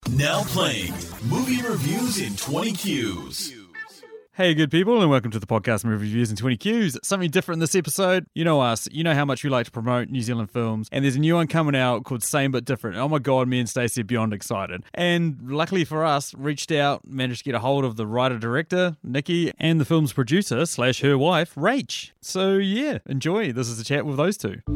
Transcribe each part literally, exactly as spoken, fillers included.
Now playing movie reviews in twenty Qs. Hey, good people, and welcome to the podcast Movie Reviews in twenty Qs. Something different this episode. You know us. You know how much we like to promote New Zealand films. And there's a new one coming out called Same But Different. Oh my God, me and Stacey are beyond excited. And luckily for us, reached out, managed to get a hold of the writer-director, Nikki, and the film's producer slash her wife, Rach. So yeah, enjoy. This is a chat with those two.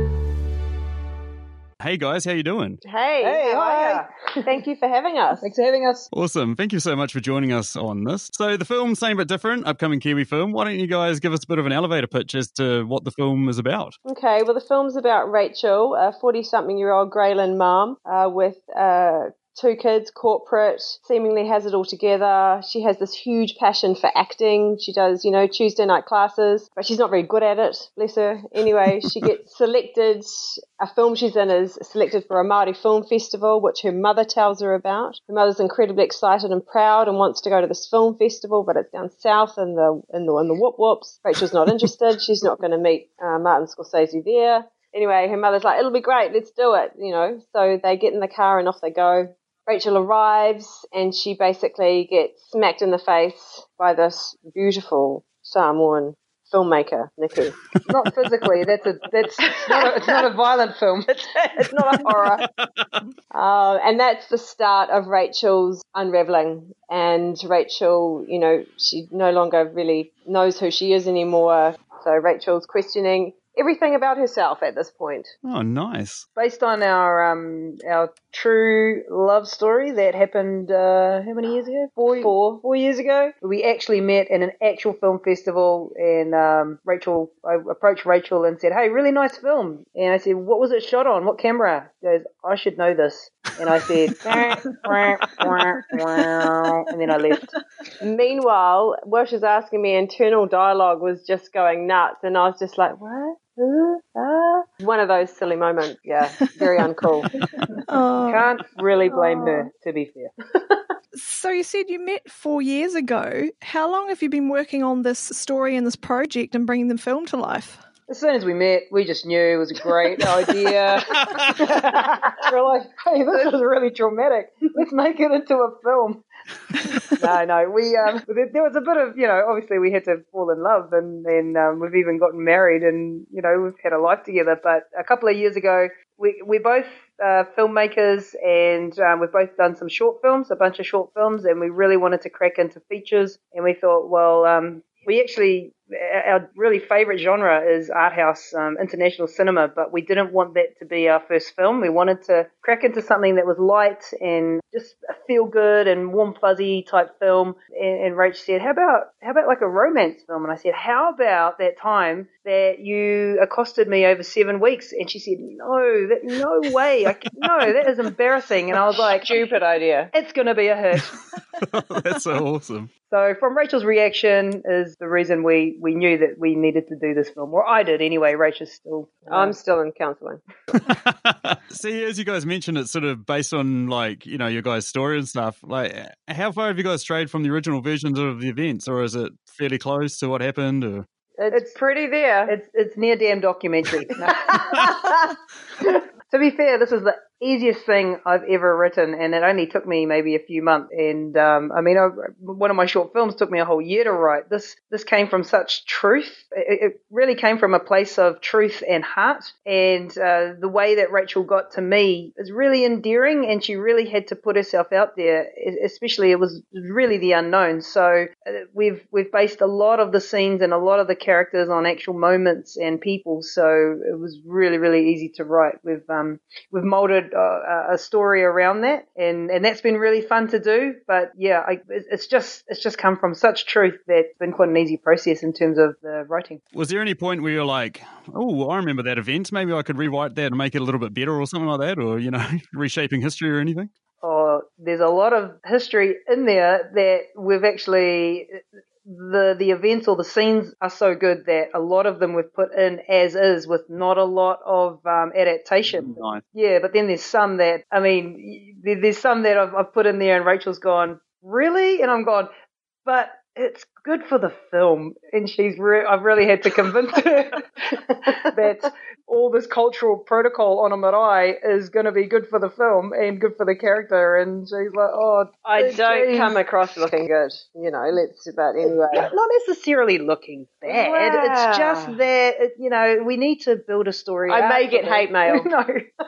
Hey guys, how you doing? Hey, Hey, how hi. are you? Thank you for having us. Thanks for having us. Awesome. Thank you so much for joining us on this. So the film, Same But Different, upcoming Kiwi film. Why don't you guys give us a bit of an elevator pitch as to what the film is about? Okay, well, the film's about Rachel, a forty-something-year-old Greyland mom uh, with uh, two kids, corporate, seemingly has it all together. She has this huge passion for acting. She does, you know, Tuesday night classes, but she's not very good at it, bless her. Anyway, she gets selected. A film she's in is selected for a Māori film festival, which her mother tells her about. Her mother's incredibly excited and proud and wants to go to this film festival, but it's down south in the in the in the whoop whoops. Rachel's not interested. She's not going to meet uh, Martin Scorsese there. Anyway, her mother's like, "It'll be great. Let's do it." You know, so they get in the car and off they go. Rachel arrives and she basically gets smacked in the face by this beautiful Samoan filmmaker, Nikki. Not physically. That's a. That's not a, it's not a violent film. It's, it's not a horror. uh, and that's the start of Rachel's unraveling. And Rachel, you know, she no longer really knows who she is anymore. So Rachel's questioning everything about herself at this point. Oh, nice. Based on our um our true love story that happened uh, how many years ago? Four, Four. four years ago. We actually met in an actual film festival, and um, Rachel, I approached Rachel and said, "Hey, really nice film." And I said, "What was it shot on? What camera?" She goes, "I should know this." And I said, and then I left. Meanwhile, while she was asking me, internal dialogue was just going nuts. And I was just like, what? Uh, uh. One of those silly moments. Yeah, very uncool. Oh. Can't really blame her, to be fair. So you said you met four years ago. How long have you been working on this story and this project and bringing the film to life? As soon as we met, we just knew it was a great idea. We're like, hey, this is really traumatic. Let's make it into a film. no, no, we um, there was a bit of, you know, obviously we had to fall in love, and then um, we've even gotten married, and you know, we've had a life together. But a couple of years ago, we we're both uh, filmmakers, and um, we've both done some short films, a bunch of short films, and we really wanted to crack into features. And we thought, well, um, we actually, our really favourite genre is art house, um, international cinema, but we didn't want that to be our first film. We wanted to crack into something that was light and just a feel good and warm fuzzy type film. And, and Rach said, how about how about like a romance film? And I said, how about that time that you accosted me over seven weeks? And she said, no, that no way. I can, no, that is embarrassing. And I was like, Stupid idea. it's going to be a hit. That's so awesome. So from Rachel's reaction is the reason we, we knew that we needed to do this film. Or I did anyway. Rachel's still... Uh, I'm still in counselling. See, as you guys mentioned, it's sort of based on, like, you know, your guys' story and stuff. Like, how far have you guys strayed from the original versions of the events? Or is it fairly close to what happened? Or It's, it's pretty there. It's it's near damn documentary. No. To be fair, this is the easiest thing I've ever written, and it only took me maybe a few months. And um, I mean, I, one of my short films took me a whole year to write. This this came from such truth. It, it really came from a place of truth and heart. And uh, the way that Rachel got to me is really endearing, and she really had to put herself out there. Especially, it was really the unknown. So uh, we've we've based a lot of the scenes and a lot of the characters on actual moments and people. So it was really really easy to write. We've um, we've molded Uh, a story around that, and, and that's been really fun to do. But yeah, I, it's just it's just come from such truth that it's been quite an easy process in terms of the writing. was there any point where you're like, oh, I remember that event, maybe I could rewrite that and make it a little bit better or something like that, or, you know, reshaping history or anything? Oh, there's a lot of history in there that we've actually... The the events or the scenes are so good that a lot of them we've put in as is with not a lot of um, adaptation. Nice. Yeah, but then there's some that, I mean, there, there's some that I've, I've put in there and Rachel's gone, really? And I'm gone, but it's good for the film, and she's re- I've really had to convince her that all this cultural protocol on a marae is going to be good for the film and good for the character, and she's like, oh, I don't geez. come across looking good, you know, let's, but anyway. Not, not necessarily looking bad. Wow. It's just that, it, you know, we need to build a story. I out may for get them. hate mail. No.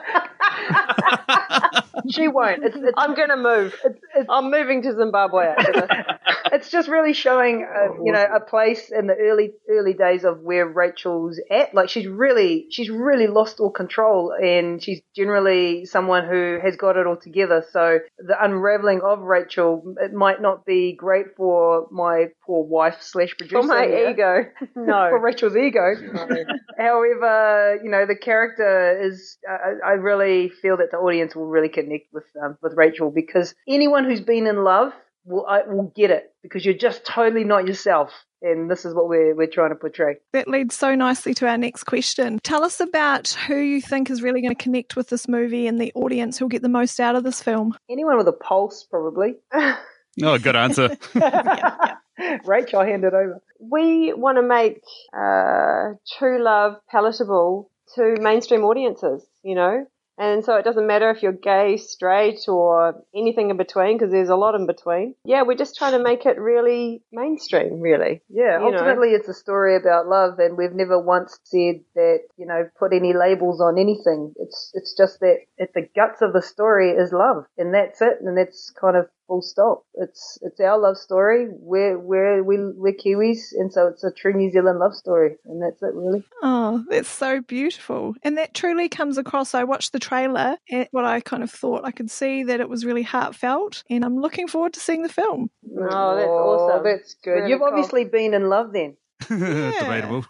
She won't. It's, it's, I'm going to move. it's, it's, I'm moving to Zimbabwe after this. it's just really showing, uh, you know, a place in the early early days of where Rachel's at. Like she's really, she's really lost all control, and she's generally someone who has got it all together. So the unraveling of Rachel, it might not be great for my poor wife slash producer. For my here. ego. No. For Rachel's ego. However, you know, the character is, uh, I really feel that the audience will really connect with um, with Rachel, because anyone who's been in love will I, will get it, because you're just totally not yourself. And this is what we're we're trying to portray. That leads so nicely to our next question. Tell us about who you think is really going to connect with this movie and the audience who'll get the most out of this film. Anyone with a pulse, probably. Oh, good answer. Rachel, I'll hand it over. We want to make uh, true love palatable to mainstream audiences, you know? And so it doesn't matter if you're gay, straight, or anything in between, because there's a lot in between. Yeah, we're just trying to make it really mainstream, really. Yeah, You ultimately it's a story about love, and we've never once said that, you know, put any labels on anything. It's it's just that at the guts of the story is love, and that's it, and that's kind of full stop. It's it's our love story. We're we're we, we're Kiwis, and so it's a true New Zealand love story, and that's it, really. Oh, that's so beautiful. And that truly comes across. I watched the trailer, and what I kind of thought, I could see that it was really heartfelt, and I'm looking forward to seeing the film. Oh, that's awesome. That's good. Really You've cool. obviously been in love then. Debatable.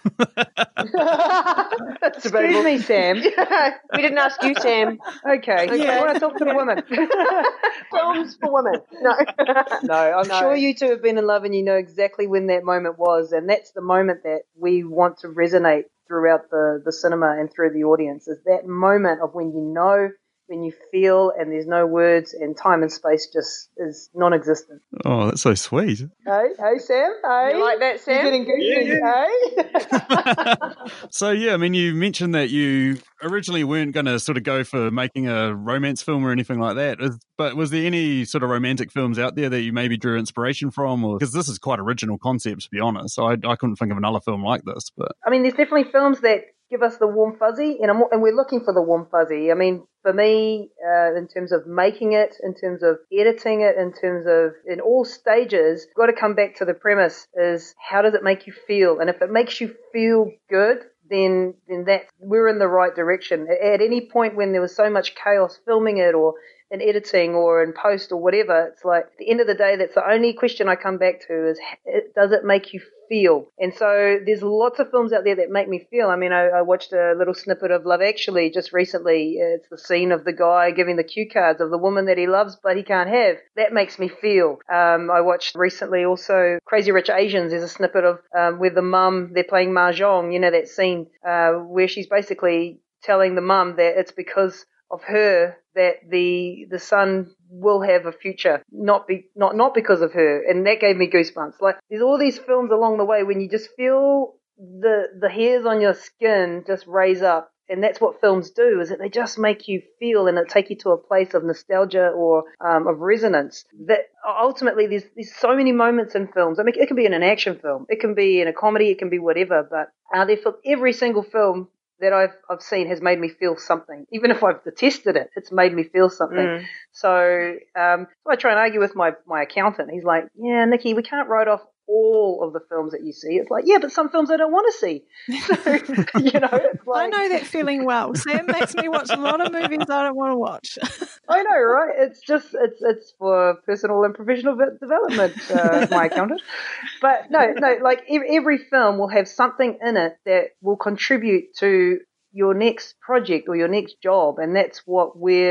Excuse me, Sam. We didn't ask you, Sam. Okay. Yeah. I want to talk to the women. Films for women. No. No, I'm No. sure you two have been in love, and you know exactly when that moment was, and that's the moment that we want to resonate throughout the, the cinema and through the audience, is that moment of when you know, when you feel, and there's no words, and time and space just is non-existent. Oh, that's so sweet. Hey, hey, Sam. Hey. You like that, Sam? You're getting goosey, hey? So, yeah, I mean, you mentioned that you originally weren't going to sort of go for making a romance film or anything like that. Is- But was there any sort of romantic films out there that you maybe drew inspiration from? Or because this is quite original concept, to be honest. So I, I couldn't think of another film like this. But I mean, there's definitely films that give us the warm fuzzy, and, I'm, and we're looking for the warm fuzzy. I mean, for me, uh, in terms of making it, in terms of editing it, in terms of, in all stages, got to come back to the premise is, how does it make you feel? And if it makes you feel good, then then that we're in the right direction. At any point when there was so much chaos filming it, or in editing, or in post, or whatever, it's like, at the end of the day, that's the only question I come back to is, does it make you feel? And so there's lots of films out there that make me feel. I mean, I, I watched a little snippet of Love Actually just recently. It's the scene of the guy giving the cue cards of the woman that he loves but he can't have. That makes me feel. Um, I watched recently also Crazy Rich Asians. There's a snippet of um, where the mum, they're playing mahjong, you know, that scene uh, where she's basically telling the mum that it's because of her that the the son will have a future, not be not not because of her, and that gave me goosebumps. Like, there's all these films along the way when you just feel the the hairs on your skin just raise up, and that's what films do, is that they just make you feel, and it take you to a place of nostalgia or um, of resonance. That ultimately, there's there's so many moments in films. I mean, it can be in an action film, it can be in a comedy, it can be whatever, but uh, for every single film that I've I've seen has made me feel something. Even if I've detested it, it's made me feel something. Mm. So, um, so I try and argue with my, my accountant. He's like, yeah, Nikki, we can't write off all of the films that you see. It's like, yeah, but some films I don't want to see. So, you know, it's like, I know that feeling well. Sam makes me watch a lot of movies I don't want to watch. I know, right? It's just, it's it's for personal and professional development, uh, my accountant. But no, no, like every film will have something in it that will contribute to your next project or your next job, and that's what we're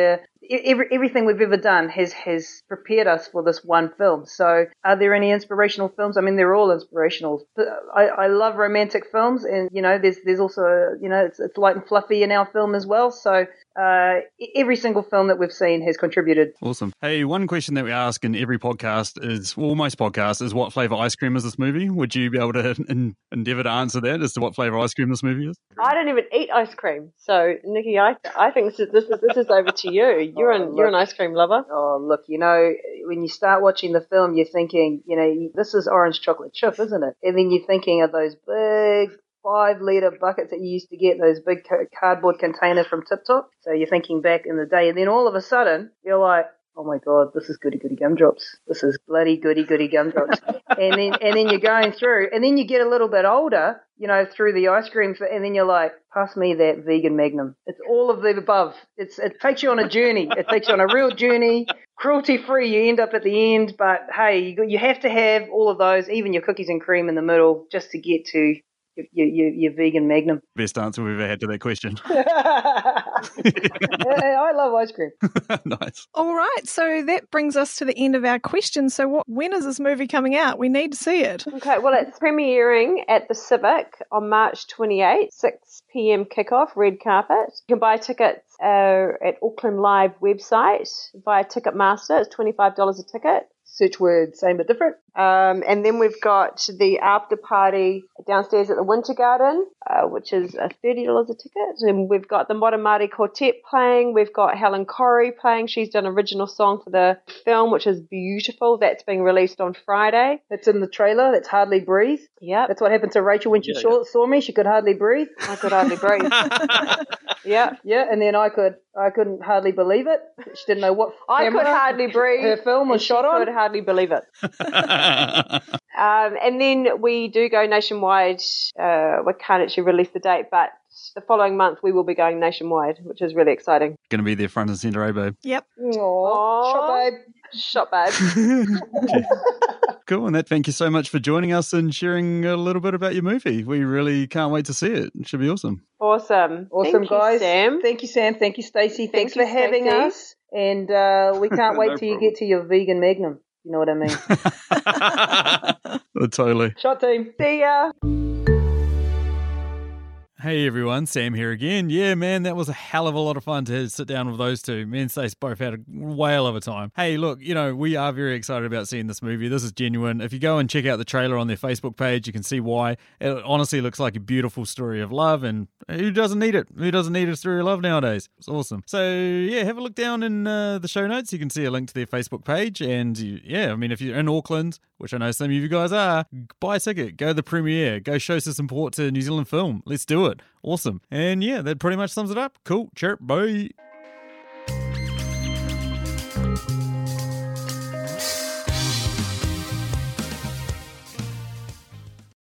every, everything we've ever done has, has prepared us for this one film. So are there any inspirational films? I mean, they're all inspirational. I, I love romantic films, and, you know, there's there's also, you know, it's, it's light and fluffy in our film as well. So uh, every single film that we've seen has contributed. Awesome. Hey, one question that we ask in every podcast is, well, most podcasts, is what flavour ice cream is this movie? Would you be able to in, endeavour to answer that as to what flavour ice cream this movie is? I don't even eat ice cream, so Nikki, I I think this is this is, this is over to you. You're Oh, an you're an ice cream lover. Oh, look, you know, when you start watching the film, you're thinking, you know, this is orange chocolate chip, isn't it? And then you're thinking of those big five litre buckets that you used to get, those big ca- cardboard containers from Tip Top. So you're thinking back in the day, and then all of a sudden, you're like, oh my God, this is goody goody gumdrops. This is bloody goody goody gumdrops. and then and then you're going through, and then you get a little bit older, you know, through the ice cream, and then you're like, pass me that vegan Magnum. It's all of the above. It's it takes you on a journey. It takes you on a real journey. Cruelty free, you end up at the end, but hey, you you have to have all of those, even your cookies and cream in the middle, just to get to your, your, your vegan Magnum. Best answer we've ever had to that question. I love ice cream. Nice. All right, so that brings us to the end of our questions. So what, when is this movie coming out? We need to see it. Okay, well, it's premiering at the Civic on March twenty-eighth, six p.m. kickoff, red carpet. You can buy tickets uh, at Auckland Live website via Ticketmaster. It's twenty-five dollars a ticket. Search word same but different. Um, and then we've got the after party downstairs at the Winter Garden, uh, which is uh, thirty dollars a ticket. And we've got the Modern Māori Quartet playing. We've got Helen Corrie playing. She's done an original song for the film, which is beautiful. That's being released on Friday. It's in the trailer. That's Hardly Breathe. Yep. That's what happened to Rachel when she Yeah, saw, yeah. saw me. She could hardly breathe. I could hardly breathe. Yeah. Yeah, and then I could, I couldn't hardly believe it. She didn't know what I camera could hardly breathe. her film was and shot she on. could hardly believe it. Um, and then we do go nationwide. Uh, we can't actually release the date, but the following month we will be going nationwide, which is really exciting. Going to be there front and centre, eh, babe? Yep. Aww, shot babe. Shot, babe. Cool, and that. Thank you so much for joining us and sharing a little bit about your movie. We really can't wait to see it. It should be awesome. Awesome. Awesome, Thank you, guys. Sam. Thank you, Sam. Thank you, Stacey. Thanks you, for having Stacey. us. And uh, we can't wait No till you problem. get to your vegan Magnum. You know what I mean? Oh, totally. Shot team. See ya. Hey everyone, Sam here again. Yeah, man, that was a hell of a lot of fun to sit down with those two. Me and Stace both had a whale of a time. Hey, look, you know, we are very excited about seeing this movie. This is genuine. If you go and check out the trailer on their Facebook page, you can see why. It honestly looks like a beautiful story of love, and who doesn't need it? Who doesn't need a story of love nowadays? It's awesome. So, yeah, have a look down in uh, the show notes. You can see a link to their Facebook page, and you, yeah, I mean, if you're in Auckland, which I know some of you guys are, buy a ticket, go to the premiere, go show some support to New Zealand film. Let's do it. Awesome. And yeah, that pretty much sums it up. Cool. Chirp. Bye.